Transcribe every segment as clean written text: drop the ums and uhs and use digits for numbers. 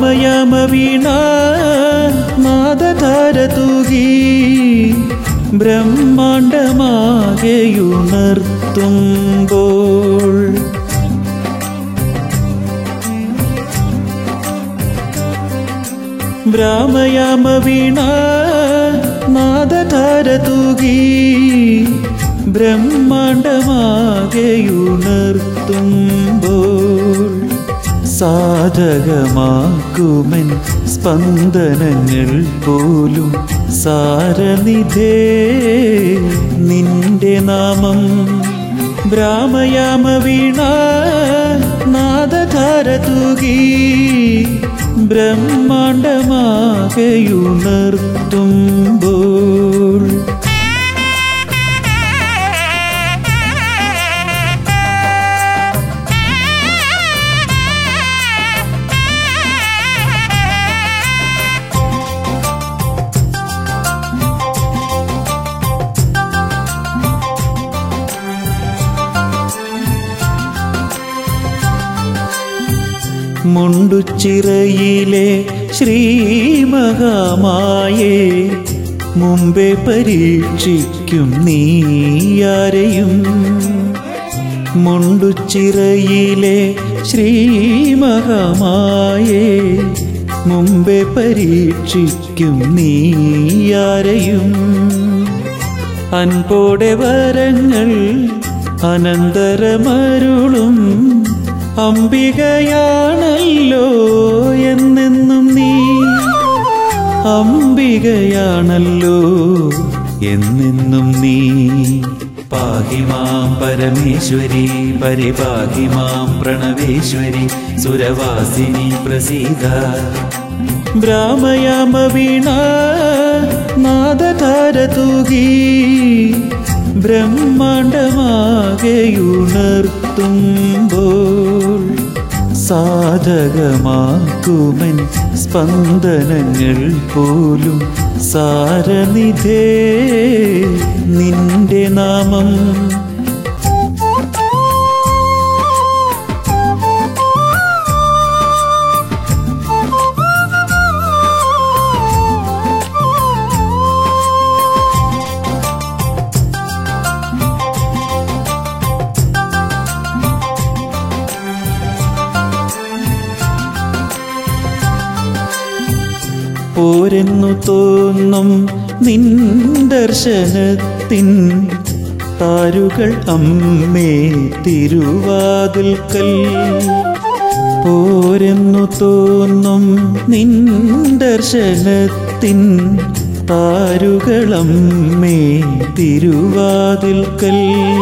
ഭ്രാമയാമവീണ നാദധാരതൂകി ബ്രഹ്മാണ്ടമാകെയുണർത്തുമ്പോൾ ഭ്രാമയാമവീണ നാദധാരതൂകി ബ്രഹ്മാണ്ടമാകെയുണർത്തുമ്പോൾ സാധകമാക്കുമെൻ സ്പന്ദനങ്ങൾ പോലും സാരനിധേ നിന്റെ നാമം. ഭ്രാമയാമവീണ നാദധാരതൂകി ബ്രഹ്മാണ്ടമാകെയുണർത്തുമ്പോൾ മുണ്ടുച്ചിറയിലെ ശ്രീമഹാമായേ മുമ്പേ പരീക്ഷിക്കും നീയാരെയും. മുണ്ടുച്ചിറയിലെ ശ്രീമഹാമായേ മുമ്പേ പരീക്ഷിക്കും നീയാരെയും. അൻപോടെ വരങ്ങൾ അനന്തരമരുളും അംബികയാണല്ലോ എന്നെന്നും നീ. അംബികയാണല്ലോ എന്നെന്നും നീ. പാഹി മാം പരമേശ്വരി പരിപാഹി മാം പ്രണവേശ്വരി സുരവാസിനി പ്രസീദ. ഭ്രാമയാമവീണ നാദധാരതൂകി ബ്രഹ്മാണ്ടമാകെയുണർത്തുമ്പോൾ സാധകമാക്കുമെൻ സ്പന്ദനങ്ങൾ പോലും സാരനിധേ നിന്റെ നാമം. പോരെന്നു തോന്നും നിൻ ദർശനത്തിൻ താരുകൾ അമ്മേ തിരുവാതിൽക്കൽ. പോരെന്നു തോന്നും നിൻ ദർശനത്തിൻ താരുകൾ അമ്മേ തിരുവാതിൽക്കൽ.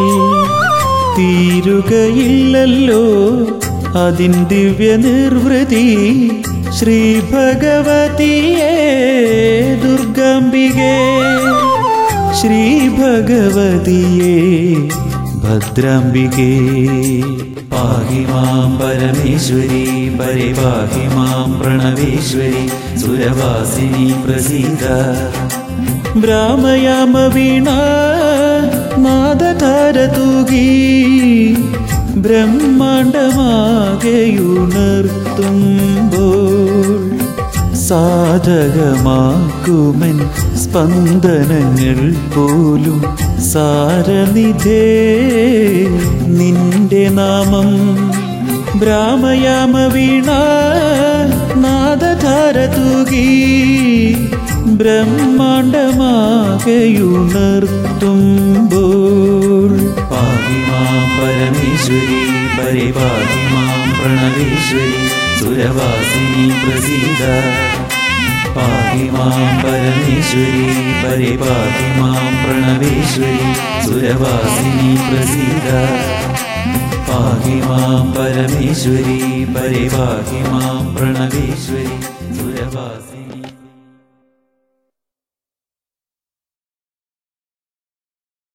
തീരുകയില്ലല്ലോ അതിൻ ദിവ്യ നിർവൃതി ശ്രീ ഭഗവതിയേ ദുർഗാംബികേ. ശ്രീ ഭഗവതിയേ ഭദ്രാംബികേ. പാഹി മാം പരമേശ്വരി പരിപാഹി മാം പ്രണവേശ്വരി സുരവാസിനി പ്രസീദ. ഭ്രാമയാമവീണ നാദധാരതൂകി ബ്രഹ്മാണ്ടമാകെയുണർത്തുമ്പോൾ സാധകമാക്കുമെൻ സ്പന്ദനങ്ങൾ പോലും സാരനിധേ നിന്റെ നാമം. ഭ്രാമയാമവീണ നാദധാരതൂകി ബ്രഹ്മാണ്ടമാകെയുണർത്തുമ്പോൾ പാഹി മാം പരമേശ്വരി പരിപാഹി മാം പ്രണവേശ്വരി സുരവാസിനി പ്രസീദ. പാഹി മാം പരമേശ്വരി പരിപാഹി മാം പ്രണവേശ്വരി സുരവാസിനി പ്രസീദ. പാഹി മാം പരമേശ്വരി പരിപാഹി മാം പ്രണവേശ്വരി സുരവാസിനി